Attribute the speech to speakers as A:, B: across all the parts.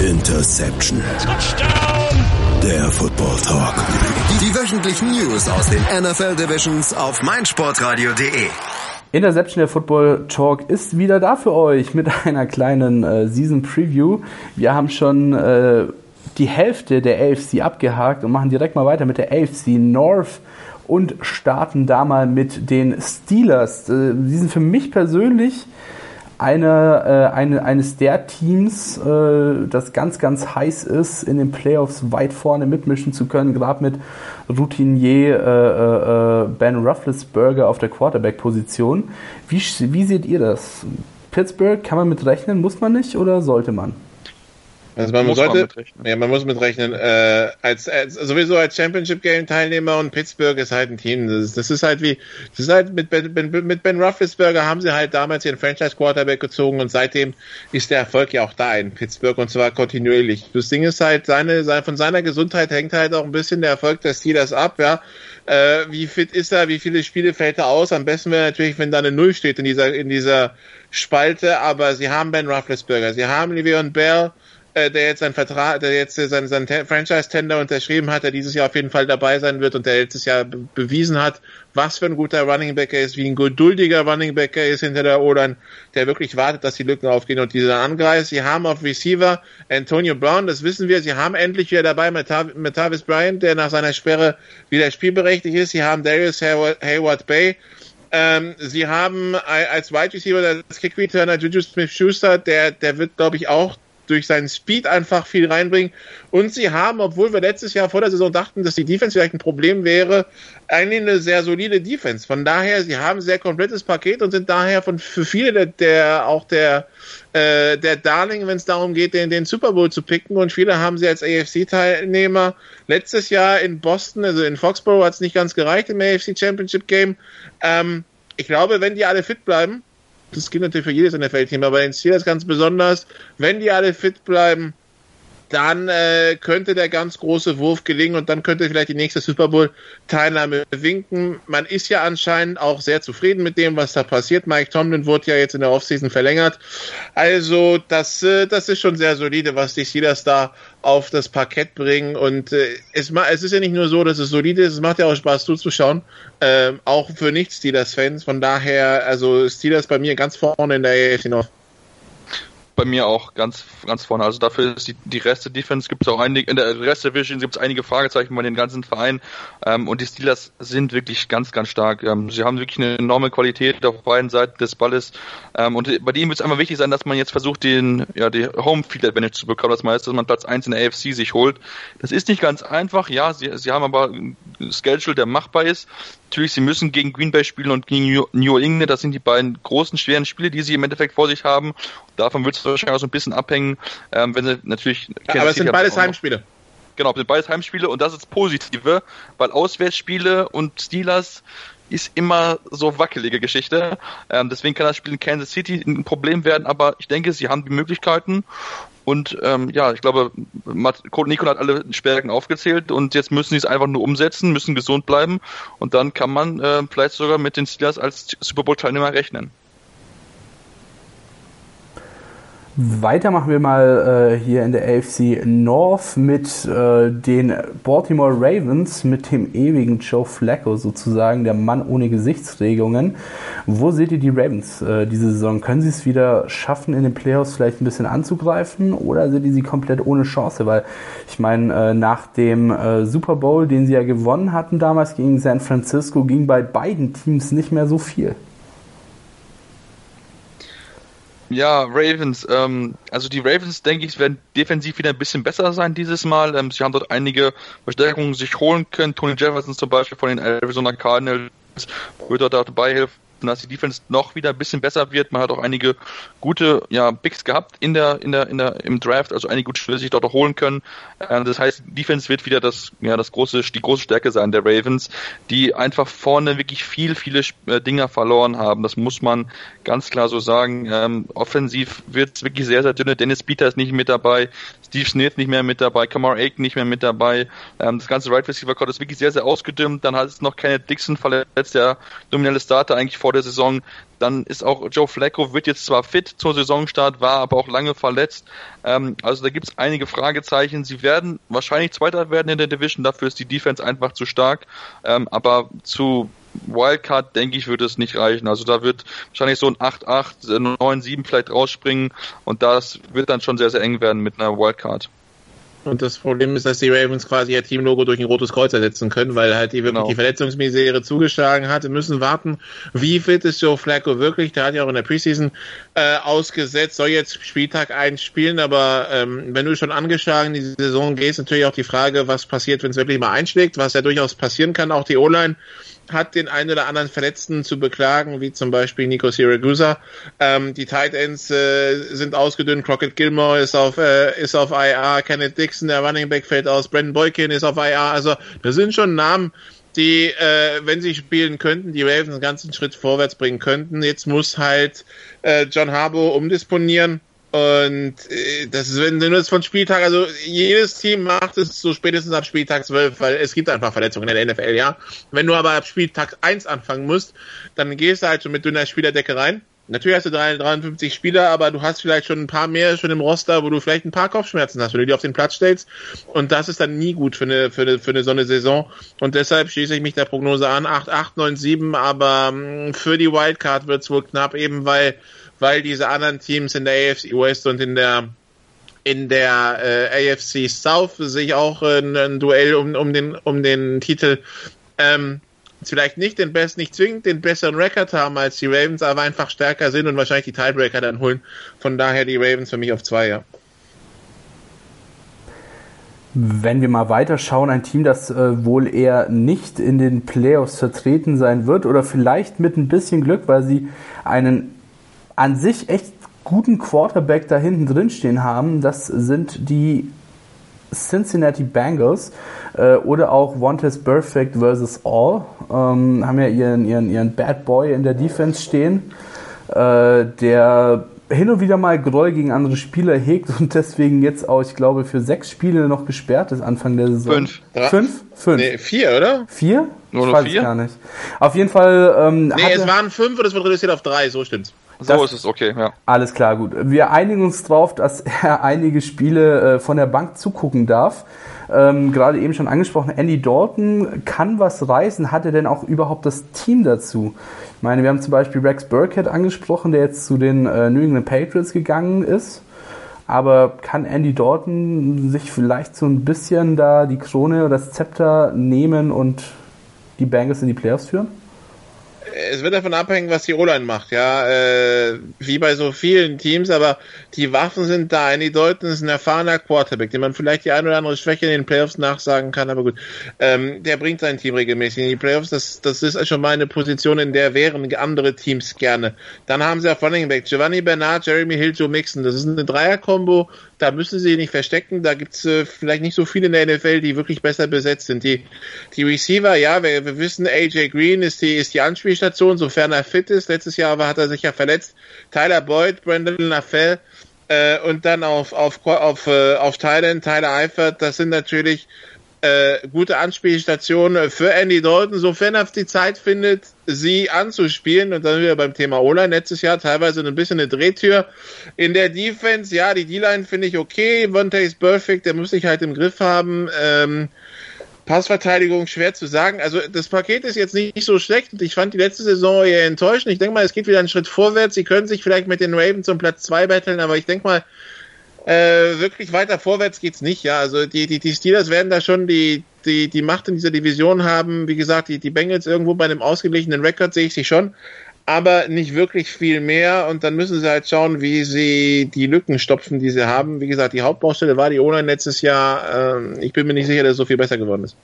A: Interception.
B: Touchdown!
A: Der Football Talk. Die wöchentlichen News aus den NFL Divisions auf meinsportradio.de.
C: Interception, der Football Talk, ist wieder da für euch mit einer kleinen Season Preview. Wir haben schon die Hälfte der AFC abgehakt und machen direkt mal weiter mit der AFC North und starten da mal mit den Steelers. Die sind für mich persönlich eines der Teams, das ganz, ganz heiß ist, in den Playoffs weit vorne mitmischen zu können, gerade mit Routinier Ben Roethlisberger auf der Quarterback-Position. Wie seht ihr das? Pittsburgh, kann man mit rechnen, muss man nicht oder sollte man?
D: Also man muss mitrechnen. Sowieso als Championship-Game-Teilnehmer, und Pittsburgh ist halt ein Team. Das ist halt mit Ben Roethlisberger haben sie halt damals ihren Franchise-Quarterback gezogen, und seitdem ist der Erfolg ja auch da in Pittsburgh, und zwar kontinuierlich. Das Ding ist halt, von seiner Gesundheit hängt halt auch ein bisschen der Erfolg der Steelers ab, ja. Wie fit ist er, wie viele Spiele fällt er aus? Am besten wäre natürlich, wenn da eine Null steht in dieser Spalte, aber sie haben Ben Roethlisberger, sie haben Le'Veon Bell, der jetzt seinen Franchise-Tender unterschrieben hat, der dieses Jahr auf jeden Fall dabei sein wird und der letztes Jahr bewiesen hat, was für ein guter Running Back er ist, wie ein geduldiger Running Back er ist hinter der O-Line, der wirklich wartet, dass die Lücken aufgehen und diese dann angreift. Sie haben auf Receiver Antonio Brown, das wissen wir, sie haben endlich wieder dabei Martavis Bryant, der nach seiner Sperre wieder spielberechtigt ist. Sie haben Darius Hayward-Bay. Sie haben als Wide Receiver das Kick-Returner Juju Smith-Schuster, der wird, glaube ich, auch durch seinen Speed einfach viel reinbringen. Und sie haben, obwohl wir letztes Jahr vor der Saison dachten, dass die Defense vielleicht ein Problem wäre, eigentlich eine sehr solide Defense. Von daher, sie haben ein sehr komplettes Paket und sind daher für viele der Darling, wenn es darum geht, den Super Bowl zu picken. Und viele haben sie als AFC-Teilnehmer. Letztes Jahr in Boston, also in Foxborough, hat es nicht ganz gereicht im AFC Championship Game. Ich glaube, wenn die alle fit bleiben, das gilt natürlich für jedes NFL-Team, aber in Steelers ganz besonders, wenn die alle fit bleiben, dann könnte der ganz große Wurf gelingen und dann könnte vielleicht die nächste Super Bowl-Teilnahme winken. Man ist ja anscheinend auch sehr zufrieden mit dem, was da passiert. Mike Tomlin wurde ja jetzt in der Offseason verlängert. Also das ist schon sehr solide, was die Steelers da auf das Parkett bringen. Und es ist ja nicht nur so, dass es solide ist, es macht ja auch Spaß zuzuschauen, auch für Nicht-Steelers-Fans. Von daher, also Steelers bei mir ganz vorne in der AFC North.
E: Bei mir auch ganz vorne. Also dafür ist die Rest der Defense, gibt es auch einige, in der Rest der Division gibt es einige Fragezeichen bei den ganzen Vereinen, und die Steelers sind wirklich ganz, ganz stark. Sie haben wirklich eine enorme Qualität auf beiden Seiten des Balles, und bei denen wird es einfach wichtig sein, dass man jetzt versucht, die Home Field Advantage zu bekommen. Das heißt, dass man Platz 1 in der AFC sich holt. Das ist nicht ganz einfach, ja, sie haben aber einen Schedule, der machbar ist. Natürlich, sie müssen gegen Green Bay spielen und gegen New England. Das sind die beiden großen, schweren Spiele, die sie im Endeffekt vor sich haben. Davon wird es wahrscheinlich auch so ein bisschen abhängen, wenn sie natürlich...
D: Ja, aber es sind beides Heimspiele.
E: Genau, es sind beides Heimspiele, und das ist das Positive, weil Auswärtsspiele und Steelers ist immer so wackelige Geschichte. Deswegen kann das Spiel in Kansas City ein Problem werden, aber ich denke, sie haben die Möglichkeiten. Und ich glaube, Nico hat alle Stärken aufgezählt, und jetzt müssen sie es einfach nur umsetzen, müssen gesund bleiben, und dann kann man vielleicht sogar mit den Steelers als Super Bowl-Teilnehmer rechnen.
C: Weiter machen wir mal hier in der AFC North mit den Baltimore Ravens, mit dem ewigen Joe Flacco sozusagen, der Mann ohne Gesichtsregungen. Wo seht ihr die Ravens diese Saison? Können sie es wieder schaffen, in den Playoffs vielleicht ein bisschen anzugreifen, oder seht ihr sie komplett ohne Chance? Weil ich meine, nach dem Super Bowl, den sie ja gewonnen hatten damals gegen San Francisco, ging bei beiden Teams nicht mehr so viel.
E: Ja, Ravens. Also die Ravens, denke ich, werden defensiv wieder ein bisschen besser sein dieses Mal. Sie haben dort einige Verstärkungen sich holen können. Tony Jefferson zum Beispiel von den Arizona Cardinals wird dort dabei helfen, dass die Defense noch wieder ein bisschen besser wird. Man hat auch einige gute Picks gehabt im Draft, also einige gute Spieler sich dort auch holen können. Das heißt, Defense wird wieder die große Stärke sein der Ravens, die einfach vorne wirklich viele Dinger verloren haben. Das muss man ganz klar so sagen. Offensiv wird es wirklich sehr, sehr dünne. Dennis Pitta ist nicht mit dabei, Steve Smith nicht mehr mit dabei, Kamar Aiken nicht mehr mit dabei. Das ganze Right Receiver Core ist wirklich sehr, sehr ausgedünnt. Dann hat es noch Kenneth Dixon verletzt, der nominelle Starter eigentlich vor vor der Saison. Dann ist auch Joe Flacco, wird jetzt zwar fit zur Saisonstart, war aber auch lange verletzt. Also da gibt es einige Fragezeichen. Sie werden wahrscheinlich Zweiter werden in der Division, dafür ist die Defense einfach zu stark. Aber zu Wildcard, denke ich, würde es nicht reichen. Also da wird wahrscheinlich so ein 8-8, 9-7 vielleicht rausspringen und das wird dann schon sehr, sehr eng werden mit einer Wildcard.
D: Und das Problem ist, dass die Ravens quasi ihr Teamlogo durch ein rotes Kreuz ersetzen können, weil halt die wirklich die Verletzungsmisere zugeschlagen hat. Wir müssen warten, wie fit ist Joe Flacco wirklich. Der hat ja auch in der Preseason ausgesetzt, soll jetzt Spieltag 1 spielen, aber wenn du schon angeschlagen in die Saison gehst, natürlich auch die Frage, was passiert, wenn es wirklich mal einschlägt, was ja durchaus passieren kann. Auch die O-Line hat den einen oder anderen Verletzten zu beklagen, wie zum Beispiel Nico Siragusa. Die Tight Ends sind ausgedünnt. Crockett Gilmore ist auf IR. Kenneth Dixon, der Running Back, fällt aus. Brandon Boykin ist auf IR. Also das sind schon Namen, die, wenn sie spielen könnten, die Ravens einen ganzen Schritt vorwärts bringen könnten. Jetzt muss halt John Harbaugh umdisponieren. Und das ist, wenn du das von Spieltag, also jedes Team macht es so spätestens ab Spieltag 12, weil es gibt einfach Verletzungen in der NFL, ja. Wenn du aber ab Spieltag 1 anfangen musst, dann gehst du halt schon mit dünner Spielerdecke rein. Natürlich hast du 53 Spieler, aber du hast vielleicht schon ein paar mehr schon im Roster, wo du vielleicht ein paar Kopfschmerzen hast, wenn du die auf den Platz stellst. Und das ist dann nie gut für eine so eine Saison. Und deshalb schließe ich mich der Prognose an. 8-8, 9-7, aber für die Wildcard wird es wohl knapp, eben weil diese anderen Teams in der AFC West und in der AFC South sich auch ein Duell um den Titel vielleicht nicht zwingend den besseren Rekord haben als die Ravens, aber einfach stärker sind und wahrscheinlich die Tiebreaker dann holen. Von daher die Ravens für mich auf 2, ja.
C: Wenn wir mal weiterschauen, ein Team, das wohl eher nicht in den Playoffs vertreten sein wird oder vielleicht mit ein bisschen Glück, weil sie einen an sich echt guten Quarterback da hinten drin stehen haben, das sind die Cincinnati Bengals oder auch Vontaze Burfict versus All. Haben ja ihren Bad Boy in der Defense stehen, der hin und wieder mal Groll gegen andere Spieler hegt und deswegen jetzt auch, ich glaube, für 6 Spiele noch gesperrt ist Anfang der Saison. 5? Nee,
D: 4, oder?
C: 4?
E: Nur
C: ich
E: noch
C: weiß
E: 4?
C: Es gar nicht. Auf jeden Fall...
D: es waren 5 und es wird reduziert auf 3, so stimmt's.
E: So ist es, okay, ja.
C: Alles klar, gut. Wir einigen uns drauf, dass er einige Spiele von der Bank zugucken darf. Gerade eben schon angesprochen, Andy Dalton kann was reißen. Hat er denn auch überhaupt das Team dazu? Ich meine, wir haben zum Beispiel Rex Burkhead angesprochen, der jetzt zu den New England Patriots gegangen ist. Aber kann Andy Dalton sich vielleicht so ein bisschen da die Krone oder das Zepter nehmen und die Bengals in die Playoffs führen?
D: Es wird davon abhängen, was die O-Line macht, ja, wie bei so vielen Teams, aber die Waffen sind da. Andy Dalton ist ein erfahrener Quarterback, dem man vielleicht die eine oder andere Schwäche in den Playoffs nachsagen kann, aber gut, der bringt sein Team regelmäßig in die Playoffs, das ist schon mal eine Position, in der wären andere Teams gerne. Dann haben sie auf Running Back Giovanni Bernard, Jeremy Hill, Joe Mixon, das ist eine Dreier-Kombo, da müssen sie nicht verstecken, da gibt's vielleicht nicht so viele in der NFL, die wirklich besser besetzt sind. Die Receiver, ja, wir wissen, AJ Green ist die Anspielstation, sofern er fit ist. Letztes Jahr hat er sich ja verletzt. Tyler Boyd, Brandon LaFell und dann auf Thailand, Tyler Eifert, das sind natürlich gute Anspielstationen für Andy Dalton, sofern er die Zeit findet, sie anzuspielen. Und dann sind wir beim Thema O-Line. Letztes Jahr teilweise ein bisschen eine Drehtür in der Defense. Ja, die D-Line finde ich okay. Vontaze Burfict, der muss sich halt im Griff haben. Passverteidigung schwer zu sagen. Also das Paket ist jetzt nicht so schlecht und ich fand die letzte Saison eher enttäuschend. Ich denke mal, es geht wieder einen Schritt vorwärts. Sie können sich vielleicht mit den Ravens um Platz 2 betteln, aber ich denke mal, wirklich weiter vorwärts geht's nicht. Ja, also die Steelers werden da schon die Macht in dieser Division haben. Wie gesagt, die Bengals irgendwo bei einem ausgeglichenen Rekord sehe ich sie schon, aber nicht wirklich viel mehr. Und dann müssen sie halt schauen, wie sie die Lücken stopfen, die sie haben. Wie gesagt, die Hauptbaustelle war die O-Line letztes Jahr. Ich bin mir nicht sicher, dass es so viel besser geworden ist.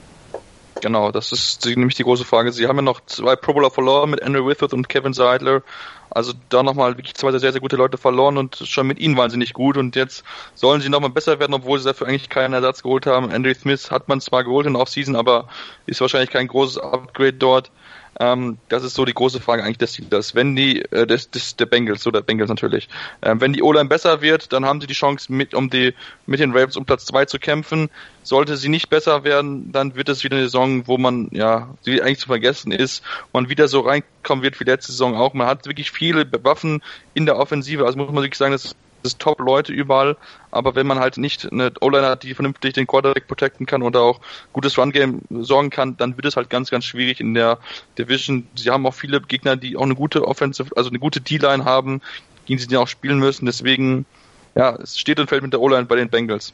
E: Genau, das ist nämlich die große Frage. Sie haben ja noch 2 Pro Bowler verloren mit Andrew Whitworth und Kevin Seidler. Also da nochmal wirklich 2 sehr, sehr gute Leute verloren und schon mit ihnen waren sie nicht gut. Und jetzt sollen sie nochmal besser werden, obwohl sie dafür eigentlich keinen Ersatz geholt haben. Andrew Smith hat man zwar geholt in der Offseason, aber ist wahrscheinlich kein großes Upgrade dort. Das ist so die große Frage eigentlich des Steelers. Wenn die, der Bengals natürlich. Wenn die O-Line besser wird, dann haben sie die Chance mit den Ravens um Platz 2 zu kämpfen. Sollte sie nicht besser werden, dann wird es wieder eine Saison, wo man, die eigentlich zu vergessen ist, man wieder so reinkommen wird wie letzte Saison auch. Man hat wirklich viele Waffen in der Offensive, also muss man wirklich sagen, das ist Top-Leute überall, aber wenn man halt nicht eine O-Line hat, die vernünftig den Quarterback protecten kann oder auch gutes Run-Game sorgen kann, dann wird es halt ganz, ganz schwierig in der Division. Sie haben auch viele Gegner, die auch eine gute Offensive, also eine gute D-Line haben, gegen sie auch spielen müssen, deswegen, es steht und fällt mit der O-Line bei den Bengals.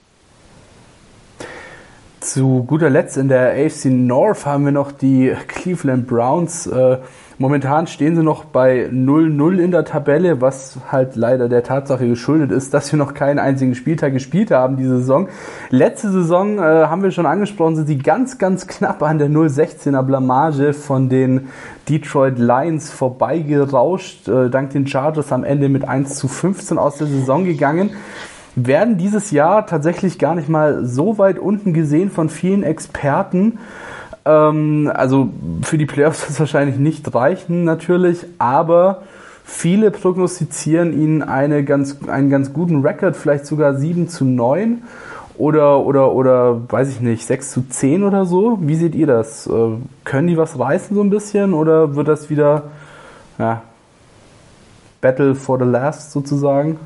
C: Zu guter Letzt in der AFC North haben wir noch die Cleveland Browns. Momentan stehen sie noch bei 0-0 in der Tabelle, was halt leider der Tatsache geschuldet ist, dass wir noch keinen einzigen Spieltag gespielt haben diese Saison. Letzte Saison, haben wir schon angesprochen, sind sie ganz, ganz knapp an der 0-16er Blamage von den Detroit Lions vorbeigerauscht. Dank den Chargers am Ende mit 1-15 aus der Saison gegangen. Werden dieses Jahr tatsächlich gar nicht mal so weit unten gesehen von vielen Experten. Also für die Playoffs wird es wahrscheinlich nicht reichen natürlich, aber viele prognostizieren ihnen einen ganz guten Rekord, vielleicht sogar 7-9 oder weiß ich nicht, 6-10 oder so. Wie seht ihr das? Können die was reißen so ein bisschen oder wird das wieder Battle for the Last sozusagen?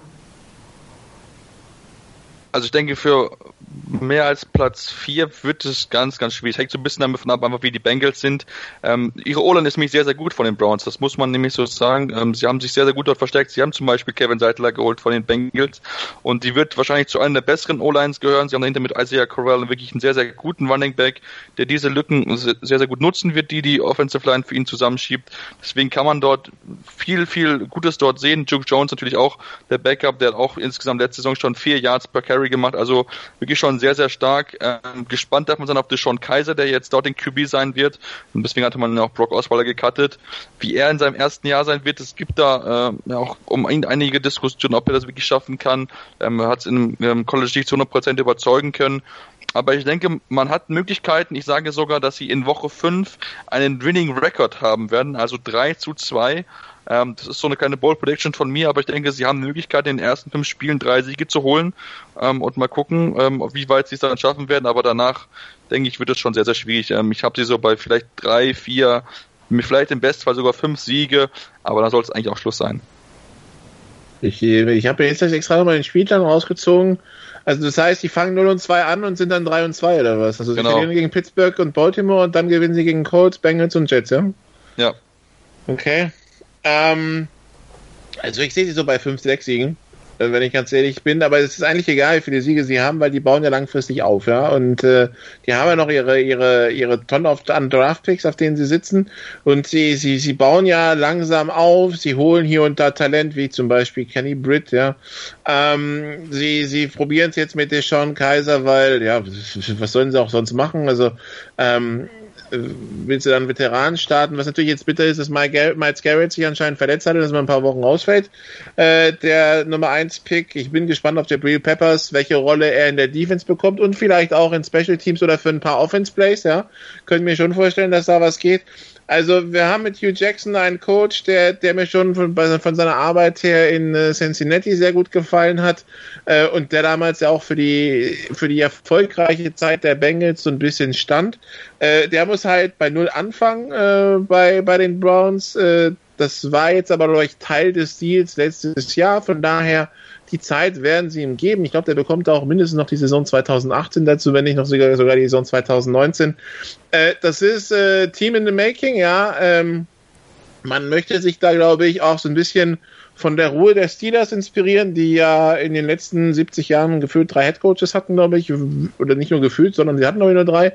E: Also ich denke, für mehr als Platz 4 wird es ganz, ganz schwierig. Hängt so ein bisschen davon ab, einfach wie die Bengals sind. Ihre O-Line ist nämlich sehr, sehr gut von den Browns. Das muss man nämlich so sagen. Sie haben sich sehr, sehr gut dort verstärkt. Sie haben zum Beispiel Kevin Seidler geholt von den Bengals. Und die wird wahrscheinlich zu einer der besseren O-Lines gehören. Sie haben dahinter mit Isaiah Corral wirklich einen sehr, sehr guten Running Back, der diese Lücken sehr, sehr gut nutzen wird, die Offensive Line für ihn zusammenschiebt. Deswegen kann man dort viel, viel Gutes dort sehen. Duke Jones natürlich auch der Backup, der hat auch insgesamt letzte Saison schon 4 Yards per Carry gemacht. Also wirklich schon sehr, sehr stark. Gespannt darf man sein auf DeShone Kizer, der jetzt dort den QB sein wird. Und deswegen hatte man auch Brock Osweiler gecuttet. Wie er in seinem ersten Jahr sein wird, es gibt da auch um ihn einige Diskussionen, ob er das wirklich schaffen kann. Er hat es in College nicht zu 100% überzeugen können. Aber ich denke, man hat Möglichkeiten. Ich sage sogar, dass sie in Woche 5 einen Winning Record haben werden, also 3-2. Das ist so eine kleine Bold Prediction von mir, aber ich denke, sie haben Möglichkeiten, in den ersten 5 Spielen 3 Siege zu holen und mal gucken, wie weit sie es dann schaffen werden. Aber danach, denke ich, wird es schon sehr, sehr schwierig. Ich habe sie so bei vielleicht 3, 4, vielleicht im Bestfall sogar 5 Siege, aber dann soll es eigentlich auch Schluss sein.
D: Ich habe jetzt extra nochmal den Spielplan rausgezogen. Also das heißt, die fangen 0-2 an und sind dann 3-2 oder was? Also sie verlieren gegen Pittsburgh und Baltimore und dann gewinnen sie gegen Colts, Bengals und Jets, ja?
E: Ja.
D: Okay. Also ich sehe sie so bei 5, 6 Siegen, wenn ich ganz ehrlich bin, aber es ist eigentlich egal, wie viele Siege sie haben, weil die bauen ja langfristig auf, ja, und die haben ja noch ihre Tonnen an Draftpicks, auf denen sie sitzen, und sie bauen ja langsam auf, sie holen hier und da Talent, wie zum Beispiel Kenny Britt, ja, sie probieren es jetzt mit DeShone Kizer, weil, ja, was sollen sie auch sonst machen, also, willst du dann Veteranen starten, was natürlich jetzt bitter ist, dass Myles Garrett sich anscheinend verletzt hatte, dass man ein paar Wochen ausfällt. Der Nummer 1 Pick, ich bin gespannt auf Jabril Peppers, welche Rolle er in der Defense bekommt und vielleicht auch in Special Teams oder für ein paar Offense Plays, ja. Können mir schon vorstellen, dass da was geht. Also wir haben mit Hugh Jackson einen Coach, der mir schon von seiner Arbeit her in Cincinnati sehr gut gefallen hat und der damals ja auch für die erfolgreiche Zeit der Bengals so ein bisschen stand. Der muss halt bei 0 anfangen bei den Browns. Das war jetzt aber, glaube ich, Teil des Deals letztes Jahr. Von daher, die Zeit werden sie ihm geben. Ich glaube, der bekommt auch mindestens noch die Saison 2018 dazu, wenn nicht noch sogar die Saison 2019. Das ist Team in the Making, ja. Man möchte sich da, glaube ich, auch so ein bisschen von der Ruhe der Steelers inspirieren, die ja in den letzten 70 Jahren gefühlt 3 Headcoaches hatten, glaube ich, oder nicht nur gefühlt, sondern sie hatten, glaube ich, nur 3,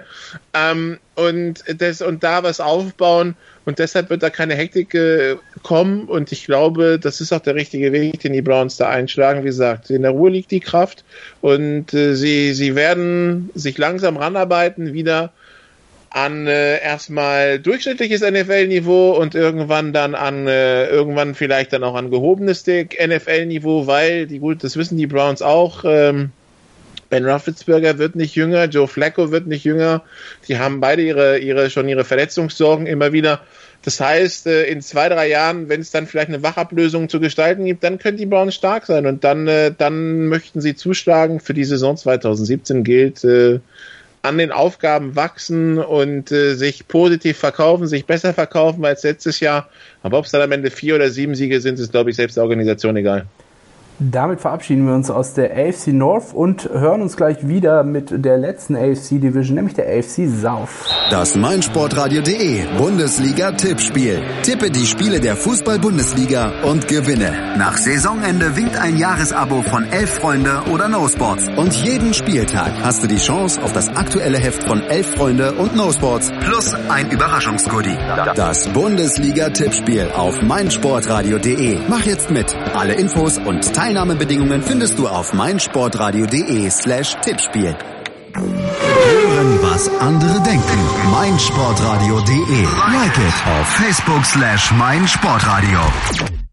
D: und da was aufbauen, und deshalb wird da keine Hektik kommen, und ich glaube, das ist auch der richtige Weg, den die Browns da einschlagen. Wie gesagt, in der Ruhe liegt die Kraft, und sie werden sich langsam ranarbeiten, wieder an erstmal durchschnittliches NFL-Niveau und irgendwann vielleicht dann auch an gehobenes NFL-Niveau, weil das wissen die Browns auch, Ben Roethlisberger wird nicht jünger, Joe Flacco wird nicht jünger, die haben beide ihre Verletzungssorgen immer wieder. Das heißt, in 2-3 Jahren, wenn es dann vielleicht eine Wachablösung zu gestalten gibt, dann können die Browns stark sein und dann möchten sie zuschlagen. Für die Saison 2017 gilt, an den Aufgaben wachsen und sich positiv verkaufen, sich besser verkaufen als letztes Jahr. Aber ob es dann am Ende 4 oder 7 Siege sind, ist, glaube ich, selbst der Organisation egal.
C: Damit verabschieden wir uns aus der AFC North und hören uns gleich wieder mit der letzten AFC Division, nämlich der AFC South.
A: Das meinsportradio.de Bundesliga-Tippspiel. Tippe die Spiele der Fußball-Bundesliga und gewinne. Nach Saisonende winkt ein Jahresabo von 11 Freunde oder No Sports. Und jeden Spieltag hast du die Chance auf das aktuelle Heft von 11 Freunde und No Sports plus ein Überraschungsgoodie. Das Bundesliga-Tippspiel auf meinsportradio.de. Mach jetzt mit. Alle Infos und Teilnahmebedingungen findest du auf meinsportradio.de/Tippspiel. Hören, was andere denken. meinsportradio.de. Like it auf Facebook /meinsportradio.